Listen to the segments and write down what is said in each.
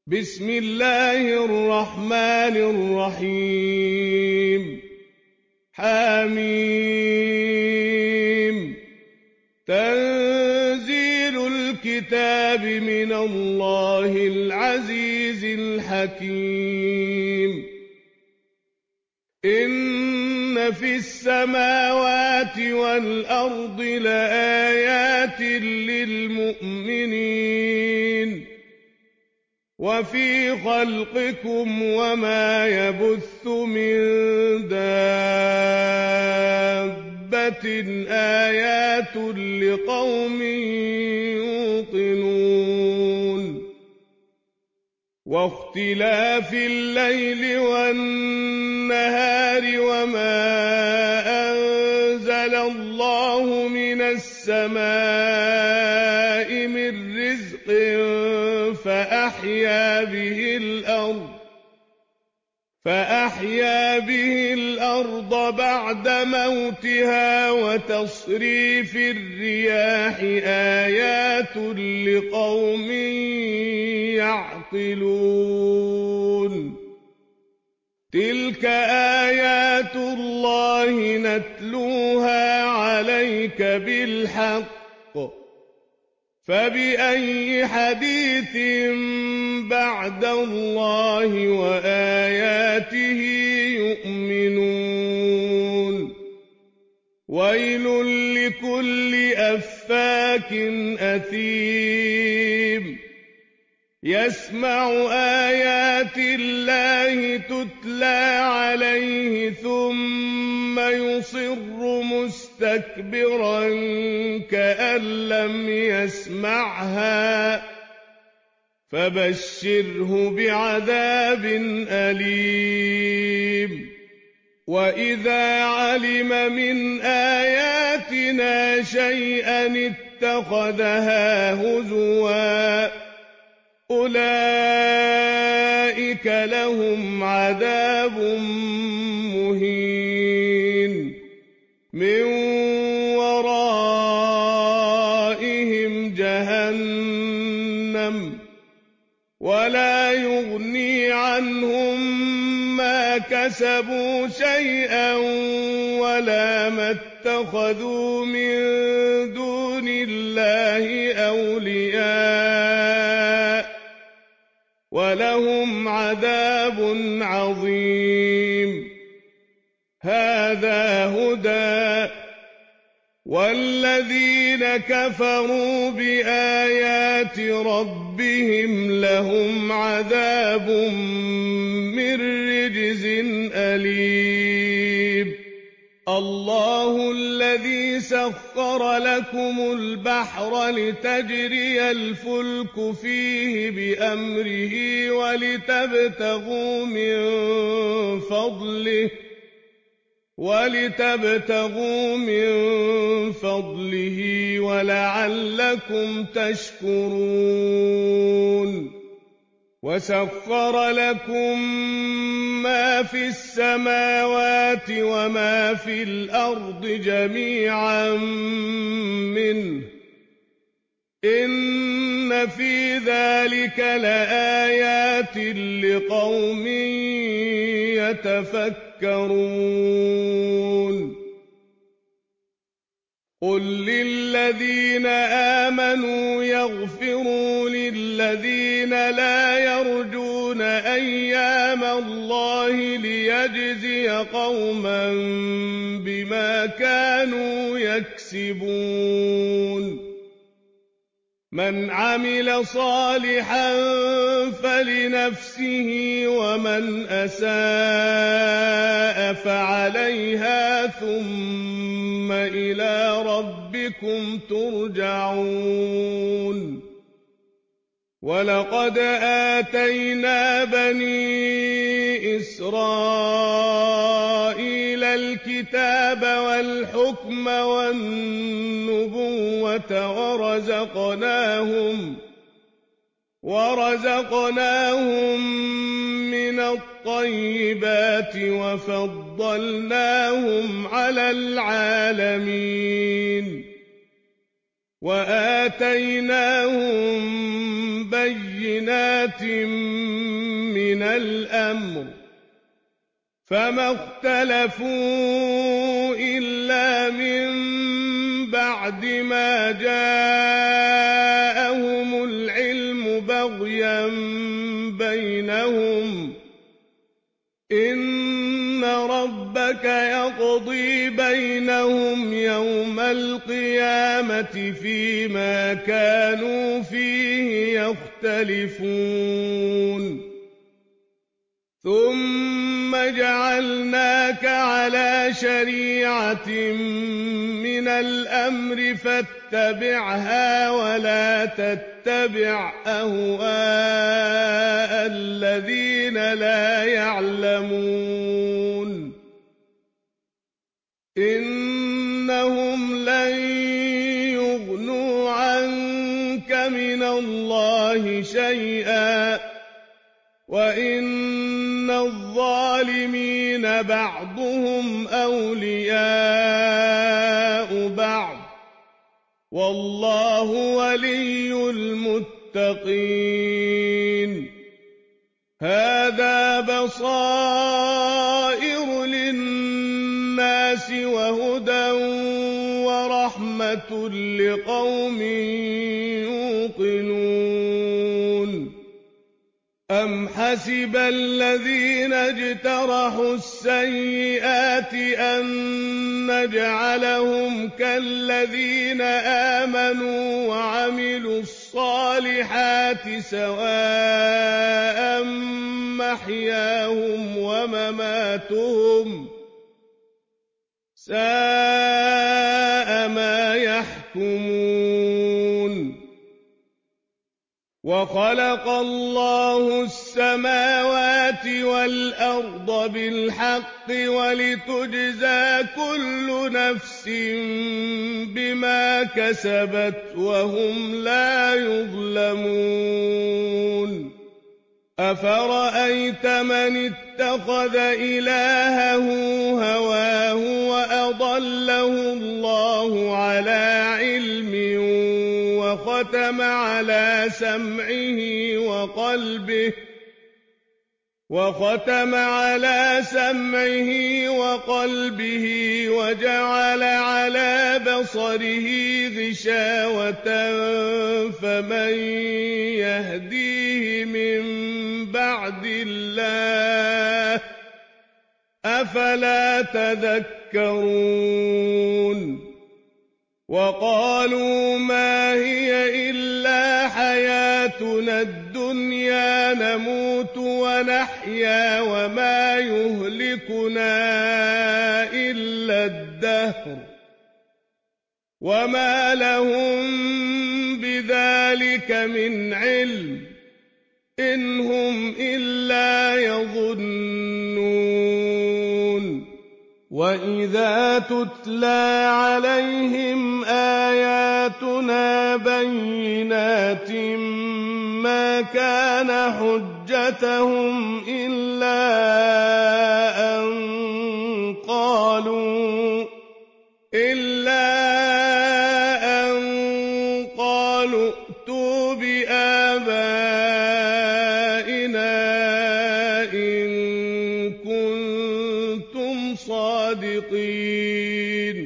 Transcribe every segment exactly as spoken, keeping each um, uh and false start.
بسم الله الرحمن الرحيم حميم تنزيل الكتاب من الله العزيز الحكيم إن في السماوات والأرض لآيات للمؤمنين وفي خلقكم وما يبث من دابة آيات لقوم يوقنون واختلاف الليل والنهار وما أنزل الله من السماء من رزق فأحيا به الأرض فأحيا به الأرض بعد موتها وتصريف الرياح آيات لقوم يعقلون تلك آيات الله نتلوها عليك بالحق فبأي حديث بعد الله وآياته يؤمنون ويل لكل أفاك أثيم يسمع آيات الله تتلى عليه ثم يصر مستكبرا كأن لم يسمعها فبشره بعذاب أليم وإذا علم من آياتنا شيئا اتخذها هزوا أولئك لهم عذاب مهين من ورائهم جهنم ولا يغني عنهم ما كسبوا شيئا ولا ما اتخذوا من دون الله أولياء ولهم عذاب عظيم هذا هدى والذين كفروا بآيات ربهم لهم عذاب من رجز أليم الله الذي سخر لكم البحر لتجري الفلك فيه بأمره ولتبتغوا من فضله ولتبتغوا من فضله ولعلكم تشكرون وسخر لكم ما في السماوات وما في الأرض جميعا منه إن في ذلك لآيات لقوم يتفكرون قل للذين آمنوا يغفروا للذين لا يرجون أيام الله ليجزي قوما بما كانوا يكسبون من عمل صالحا فلنفسه ومن أساء فعليها ثم إلى ربكم ترجعون ولقد آتينا بني إسرائيل الكتاب والحكم والنبوة ورزقناهم ورزقناهم من الطيبات وفضلناهم على العالمين وآتيناهم بينات من الأمر فما اختلفوا إلا من بعد ما جاءهم العلم بغيا بينهم إن ربك يقضي بينهم يوم القيامة فيما كانوا فيه يختلفون ثم جعلناك على شريعة من الأمر فاتبعها ولا تتبع أهواء الذين لا يعلمون إنهم لن يغنوا عنك من الله شيئا وإن الظالمين بعضهم أولياء بعض والله ولي المتقين هذا بصائر للناس وهدى ورحمة لقوم يوقنون أم حسب الذين اجترحوا السيئات أن نجعلهم كالذين آمنوا وعملوا الصالحات سواء محياهم ومماتهم ساء ما يحكمون وخلق الله السماوات والأرض بالحق ولتجزى كل نفس بما كسبت وهم لا يظلمون أفرأيت من اتخذ إلهه هواه وأضله الله على علم وختم على سمعه وقلبه وختم على سمعه وقلبه وجعل على بصره غشاوة فمن يهديه من بعد الله أفلا تذكرون وقالوا ما هي إلا حياتنا الدنيا نموت ونحيا وما يهلكنا إلا الدهر وما لهم بذلك من علم إن هم إلا يظنون وإذا تتلى عليهم آياتنا بينات ما كان حجتهم إلا أن قالوا إلا أن قالوا ائتوا بآبائنا إن كنتم صادقين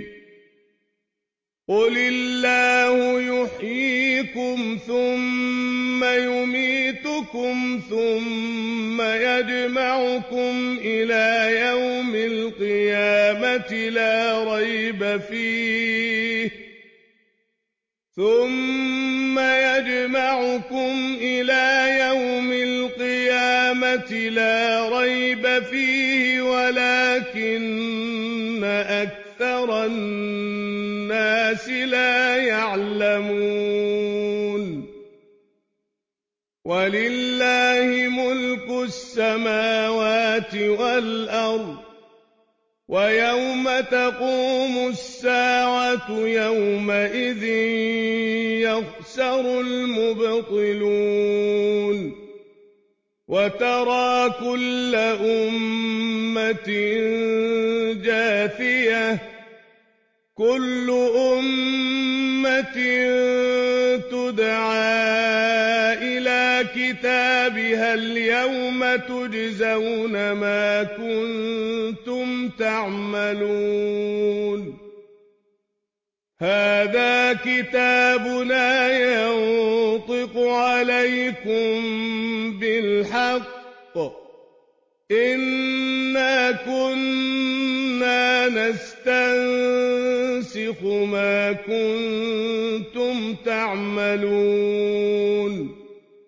قل الله يحييكم ثم يميتكم ثم يجمعكم إلى يوم القيامة لا ريب فيه ثم يجمعكم إلى يوم القيامة لا ريب فيه ولكن أكثر الناس لا يعلمون ولله ملك السماوات والأرض ويوم تقوم الساعة يومئذ يخسر المبطلون وترى كل أمة جاثية كل أمة أُمَّةٍ تُدْعَىٰ إِلَىٰ كِتَابِهَا الْيَوْمَ تُجْزَوْنَ مَا كُنتُمْ تَعْمَلُونَ هَٰذَا كِتَابُنَا يَنطِقُ عَلَيْكُم بِالْحَقِّ ۚ إِنَّا كُنَّا نَسْتَنسِخُ مَا كُنتُمْ تَعْمَلُونَ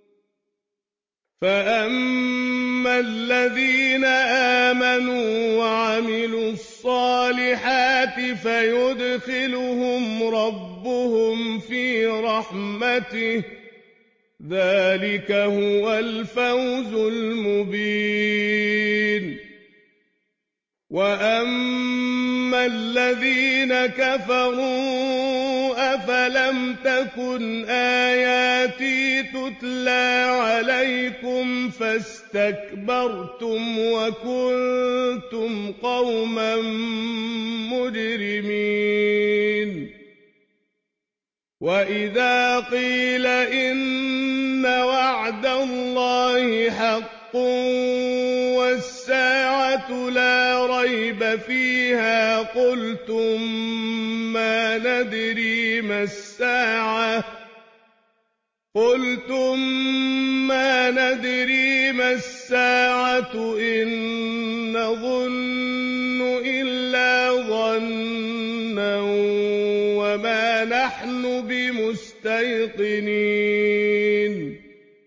فَأَمَّا الَّذِينَ آمَنُوا وَعَمِلُوا الصَّالِحَاتِ فَيُدْخِلُهُمْ رَبُّهُمْ فِي رَحْمَتِهِ ۚ ذَٰلِكَ هُوَ الْفَوْزُ الْمُبِينُ وَأَمَّا الَّذِينَ كَفَرُوا أَفَلَمْ تَكُنْ آيَاتِي تُتْلَىٰ عَلَيْكُمْ فَاسْتَكْبَرْتُمْ وَكُنتُمْ قَوْمًا مُّجْرِمِينَ وَإِذَا قِيلَ إِنَّ وَعْدَ اللَّهِ حَقٌّ وَالسَّاعَةُ لَا رَيْبَ فِيهَا قُلْتُم مَّا نَدْرِي مَا السَّاعَةُ قُلْتُم مَّا نَدْرِي مَا السَّاعَةُ إِن نَّظُنُّ إِلَّا ظَنًّا وَمَا نَحْنُ بِمُسْتَيْقِنِينَ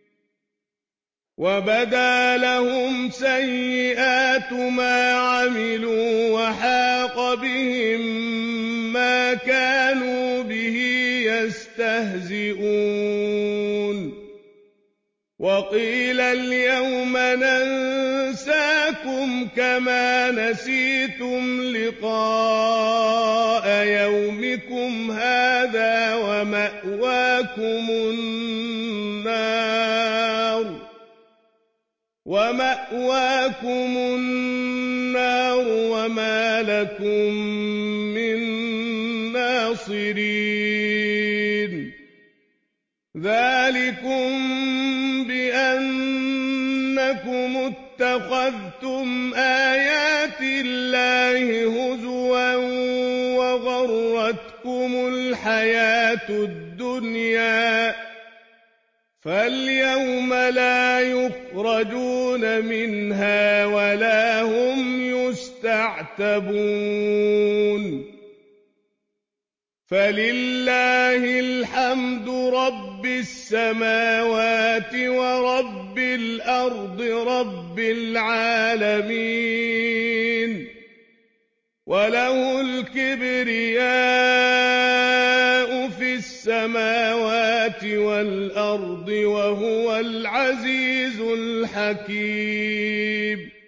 وَبَدَا لَهُمْ سَيِّئَاتُ مَا عَمِلُوا وَحَاقَ بِهِم مَّا كَانُوا بِهِ يَسْتَهْزِئُونَ وَقِيلَ الْيَوْمَ نَنسَاكُمْ كَمَا نَسِيتُمْ لِقَاءَ يَوْمِكُمْ هَٰذَا وَمَأْوَاكُمُ النَّارُ وَمَأْوَاكُمُ النَّارُ وَمَا لَكُم مِّن نَّاصِرِينَ ذَٰلِكُم بِأَنَّكُمُ اتَّخَذْتُمْ آيَاتِ اللَّهِ هُزُوًا وَغَرَّتْكُمُ الْحَيَاةُ الدُّنْيَا ۚ فَالْيَوْمَ لَا يُخْرَجُونَ مِنْهَا وَلَا هُمْ يُسْتَعْتَبُونَ فَلِلَّهِ الْحَمْدُ رَبِّ السَّمَاوَاتِ وَرَبِّ الْأَرْضِ رَبِّ الْعَالَمِينَ وَلَهُ الْكِبْرِيَاءُ فِي السَّمَاوَاتِ وَالْأَرْضِ ۖ وَهُوَ الْعَزِيزُ الْحَكِيمُ